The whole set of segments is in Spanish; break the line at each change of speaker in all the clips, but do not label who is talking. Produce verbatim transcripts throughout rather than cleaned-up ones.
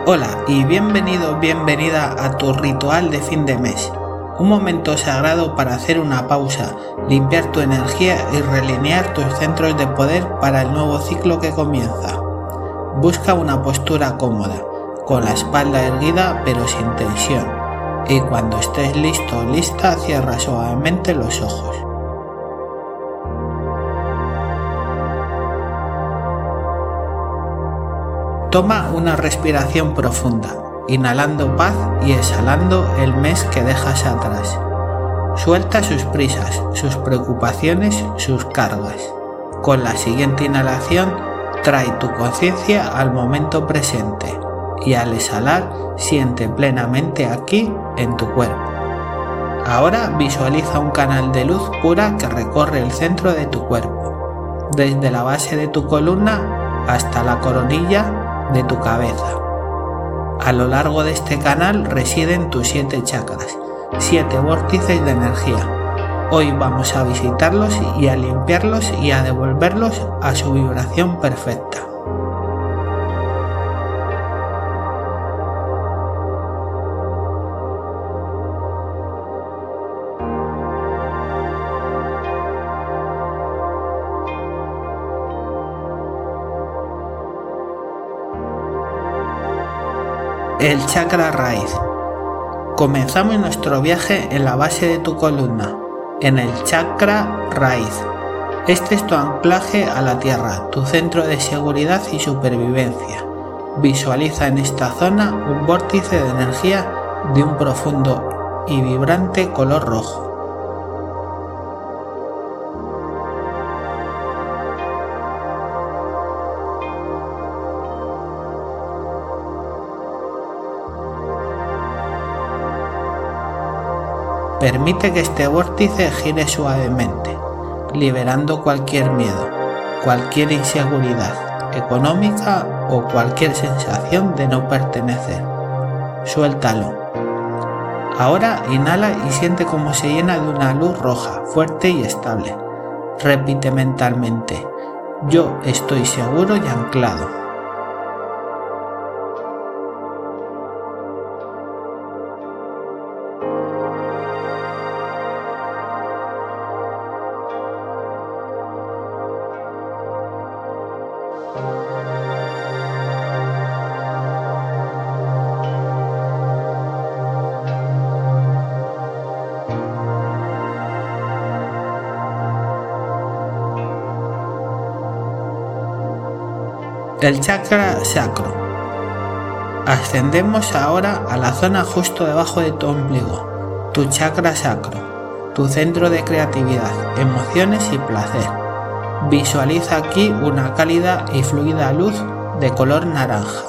Hola y bienvenido, bienvenida a tu ritual de fin de mes. Un momento sagrado para hacer una pausa, limpiar tu energía y realinear tus centros de poder para el nuevo ciclo que comienza. Busca una postura cómoda, con la espalda erguida pero sin tensión, y cuando estés listo o lista cierra suavemente los ojos. Toma una respiración profunda, inhalando paz y exhalando el mes que dejas atrás. Suelta sus prisas, sus preocupaciones, sus cargas. Con la siguiente inhalación, trae tu conciencia al momento presente y al exhalar, siente plenamente aquí en tu cuerpo. Ahora visualiza un canal de luz pura que recorre el centro de tu cuerpo, desde la base de tu columna hasta la coronilla de tu cabeza. A lo largo de este canal residen tus siete chakras, siete vórtices de energía. Hoy vamos a visitarlos y a limpiarlos y a devolverlos a su vibración perfecta. El chakra raíz. Comenzamos nuestro viaje en la base de tu columna, en el chakra raíz. Este es tu anclaje a la tierra, tu centro de seguridad y supervivencia. Visualiza en esta zona un vórtice de energía de un profundo y vibrante color rojo. Permite que este vórtice gire suavemente, liberando cualquier miedo, cualquier inseguridad económica o cualquier sensación de no pertenecer. Suéltalo. Ahora inhala y siente cómo se llena de una luz roja, fuerte y estable. Repite mentalmente: yo estoy seguro y anclado. El chakra sacro. Ascendemos ahora a la zona justo debajo de tu ombligo, tu chakra sacro, tu centro de creatividad, emociones y placer. Visualiza aquí una cálida y fluida luz de color naranja.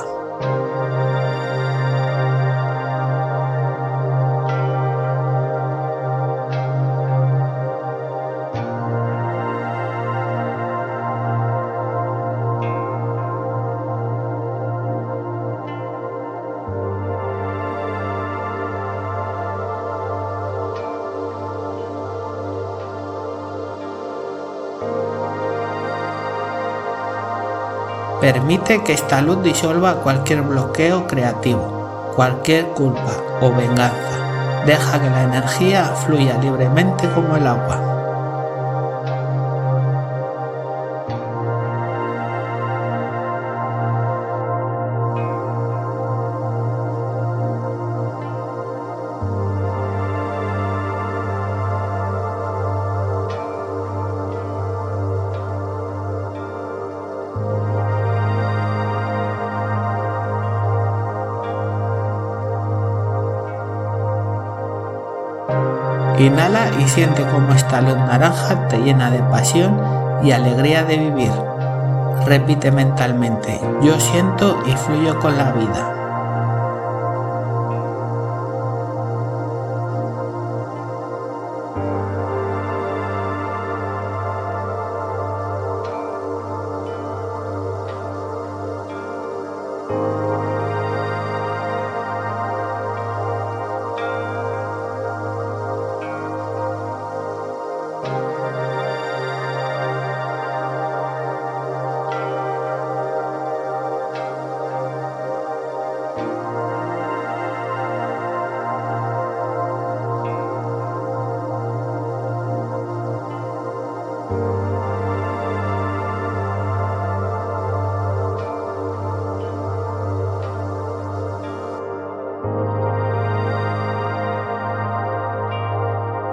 Permite que esta luz disuelva cualquier bloqueo creativo, cualquier culpa o venganza. Deja que la energía fluya libremente como el agua. Inhala y siente cómo esta luz naranja te llena de pasión y alegría de vivir. Repite mentalmente: yo siento y fluyo con la vida.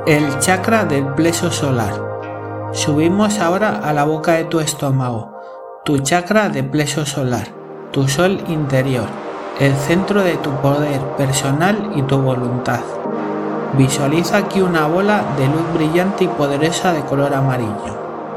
El chakra del plexo solar. Subimos ahora a la boca de tu estómago, tu chakra de plexo solar, tu sol interior, el centro de tu poder personal y tu voluntad. Visualiza aquí una bola de luz brillante y poderosa de color amarillo.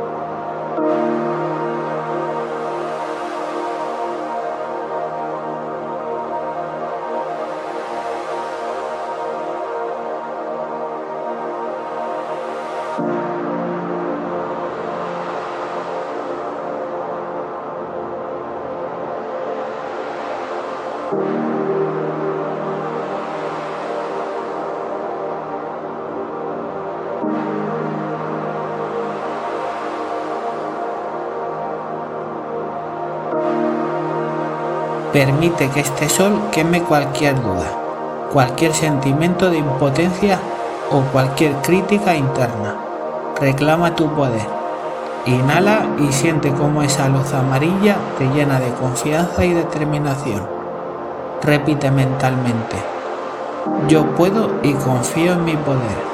Permite que este sol queme cualquier duda, cualquier sentimiento de impotencia o cualquier crítica interna. Reclama tu poder. Inhala y siente cómo esa luz amarilla te llena de confianza y determinación. Repite mentalmente: yo puedo y confío en mi poder.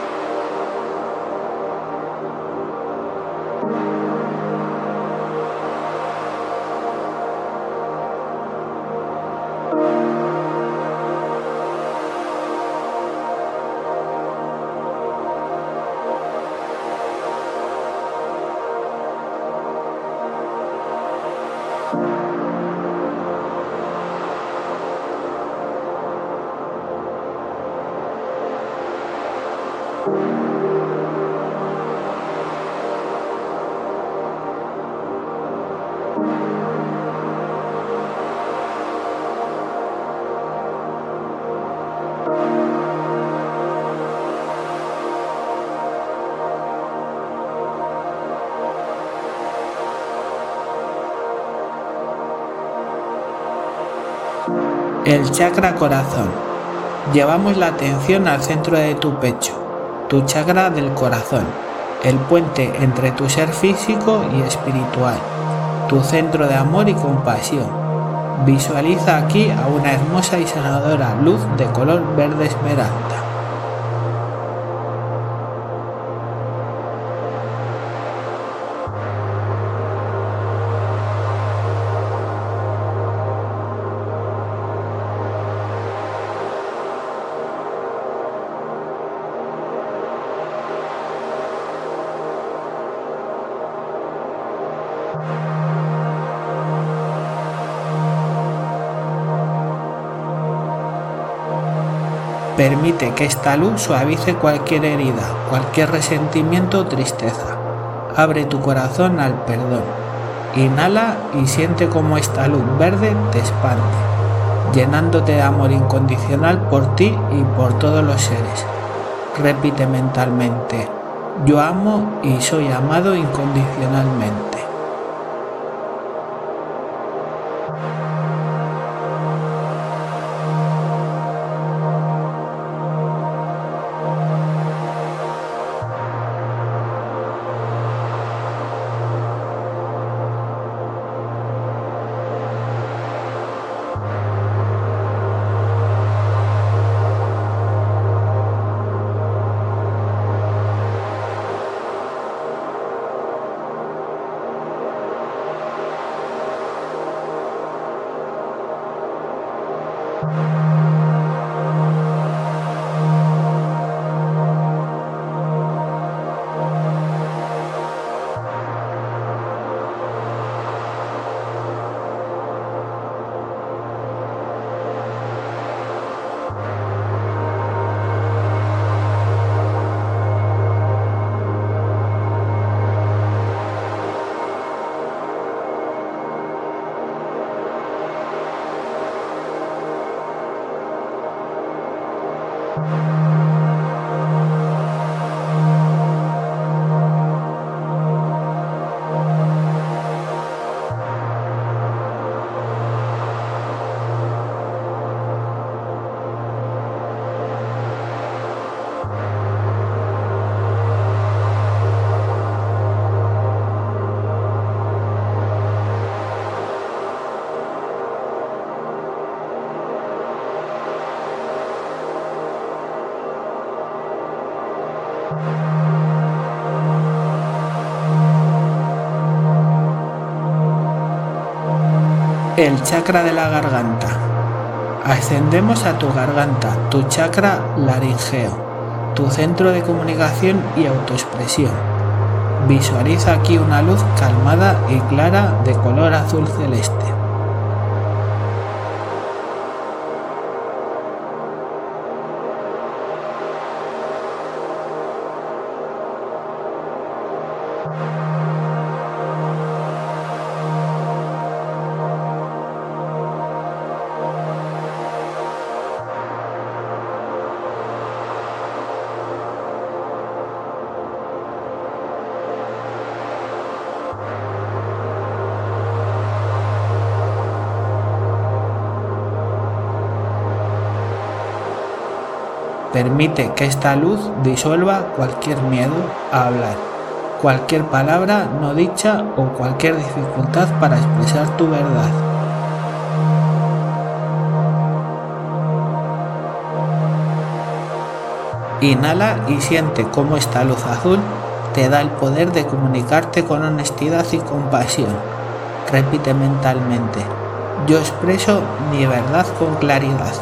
El chakra corazón. Llevamos la atención al centro de tu pecho, tu chakra del corazón, el puente entre tu ser físico y espiritual, tu centro de amor y compasión. Visualiza aquí a una hermosa y sanadora luz de color verde esmeralda. Permite que esta luz suavice cualquier herida, cualquier resentimiento o tristeza. Abre tu corazón al perdón. Inhala y siente cómo esta luz verde te expande, llenándote de amor incondicional por ti y por todos los seres. Repite mentalmente: yo amo y soy amado incondicionalmente. El chakra de la garganta. Ascendemos a tu garganta, tu chakra laringeo, tu centro de comunicación y autoexpresión. Visualiza aquí una luz calmada y clara de color azul celeste. Permite que esta luz disuelva cualquier miedo a hablar, cualquier palabra no dicha o cualquier dificultad para expresar tu verdad. Inhala y siente cómo esta luz azul te da el poder de comunicarte con honestidad y compasión. Repite mentalmente: yo expreso mi verdad con claridad.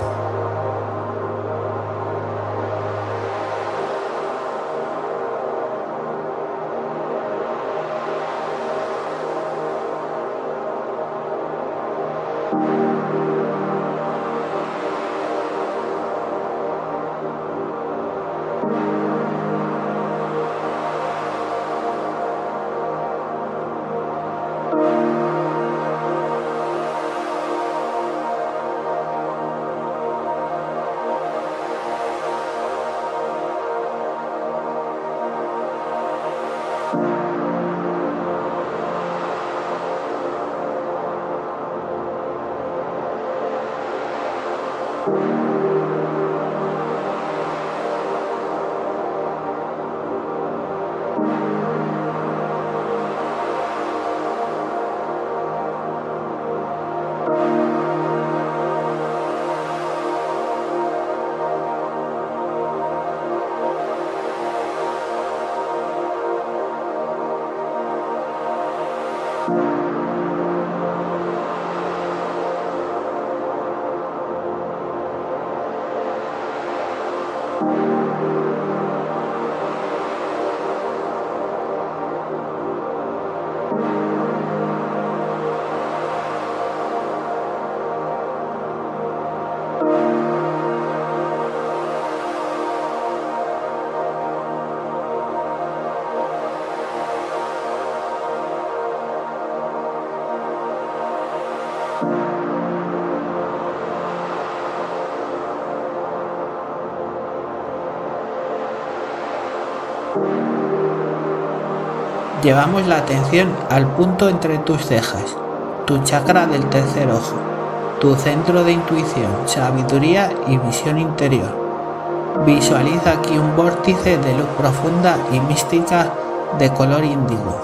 Llevamos la atención al punto entre tus cejas, tu chakra del tercer ojo, tu centro de intuición, sabiduría y visión interior. Visualiza aquí un vórtice de luz profunda y mística de color índigo.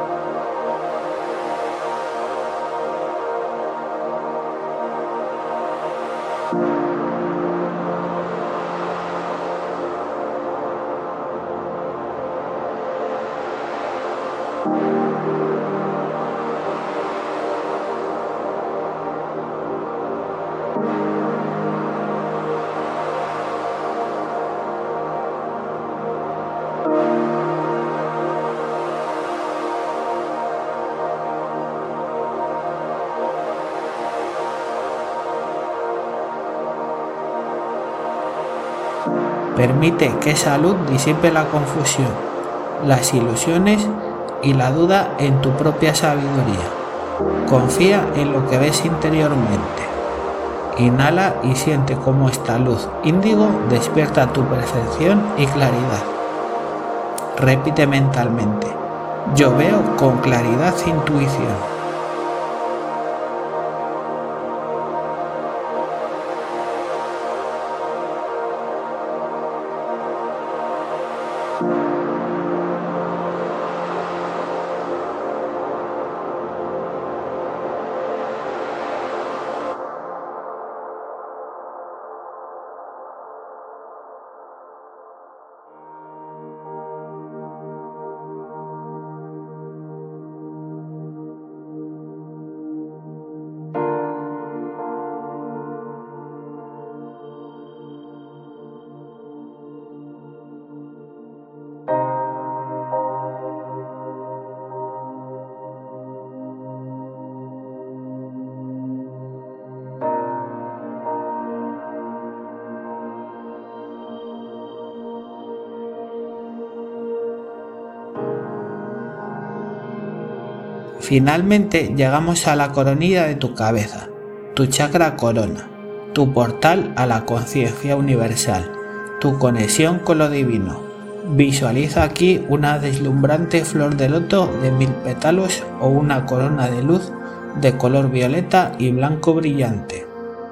Permite que esa luz disipe la confusión, las ilusiones y la duda en tu propia sabiduría. Confía en lo que ves interiormente. Inhala y siente cómo esta luz índigo despierta tu percepción y claridad. Repite mentalmente: yo veo con claridad e intuición. Finalmente llegamos a la coronilla de tu cabeza, tu chakra corona, tu portal a la conciencia universal, tu conexión con lo divino. Visualiza aquí una deslumbrante flor de loto de mil pétalos o una corona de luz de color violeta y blanco brillante.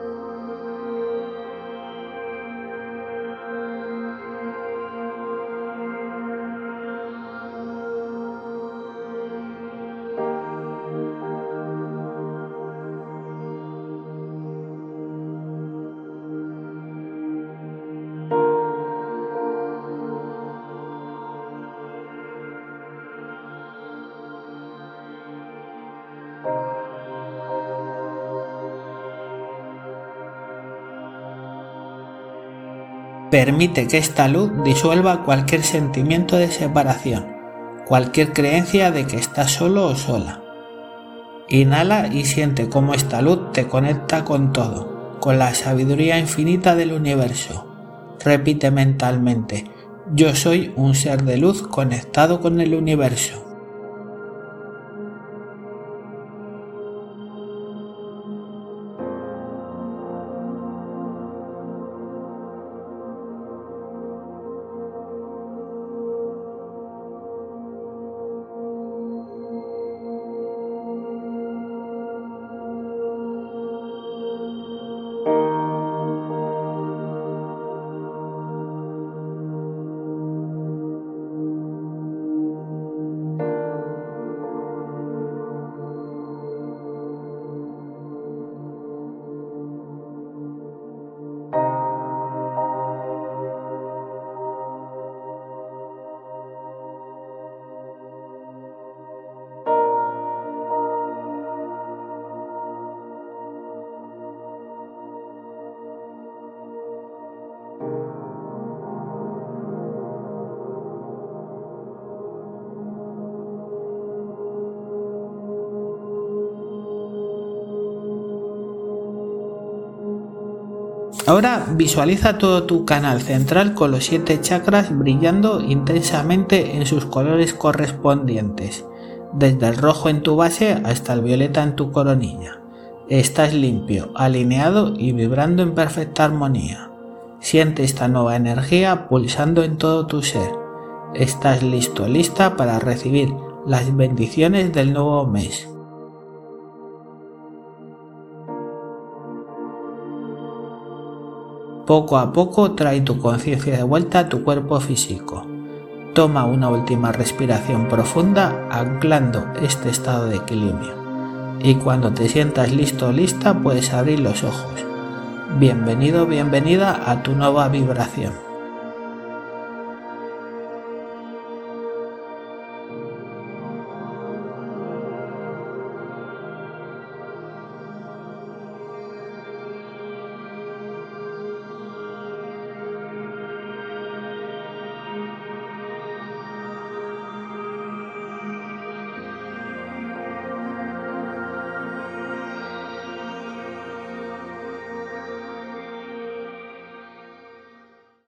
Permite que esta luz disuelva cualquier sentimiento de separación, cualquier creencia de que estás solo o sola. Inhala y siente cómo esta luz te conecta con todo, con la sabiduría infinita del universo. Repite mentalmente: yo soy un ser de luz conectado con el universo. Ahora visualiza todo tu canal central con los siete chakras brillando intensamente en sus colores correspondientes, desde el rojo en tu base hasta el violeta en tu coronilla. Estás limpio, alineado y vibrando en perfecta armonía. Siente esta nueva energía pulsando en todo tu ser. Estás listo, lista para recibir las bendiciones del nuevo mes. Poco a poco trae tu conciencia de vuelta a tu cuerpo físico. Toma una última respiración profunda anclando este estado de equilibrio. Y cuando te sientas listo o lista puedes abrir los ojos. Bienvenido, bienvenida a tu nueva vibración.